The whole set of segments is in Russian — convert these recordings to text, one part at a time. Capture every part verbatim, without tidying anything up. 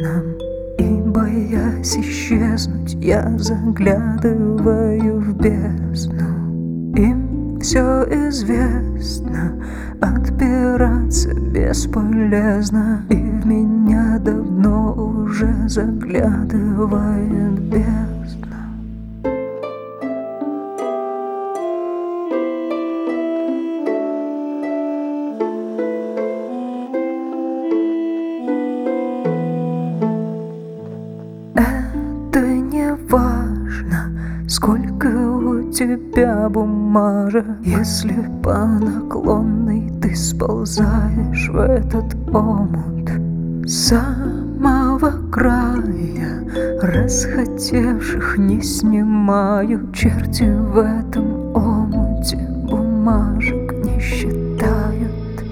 нам. И, боясь исчезнуть, я заглядываю в бездну. Им все известно, отпираться бесполезно, и в меня давно уже заглядывает бездна. Это не важно, сколько у тебя бумажек, если по наклонной ты сползаешь в этот омут. С самого края расхотевших не снимаю, черти в этом омуте бумажек не считают.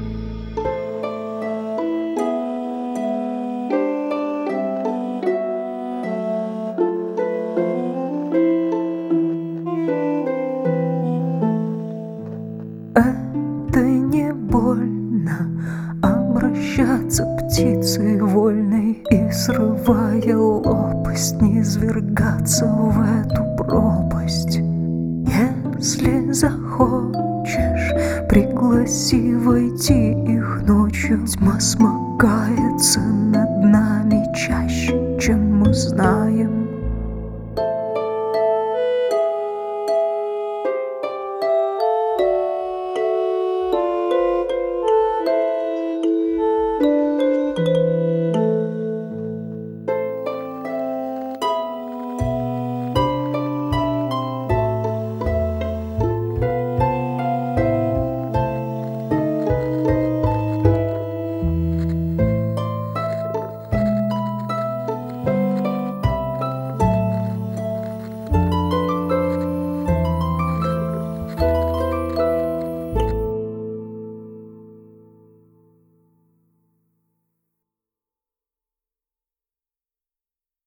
Это не больно обращаться птицей вольной и, срывая лопасть, низвергаться в эту пропасть. Если захочешь, пригласи войти их ночью. Тьма смыкается над нами чаще, чем мы знаем.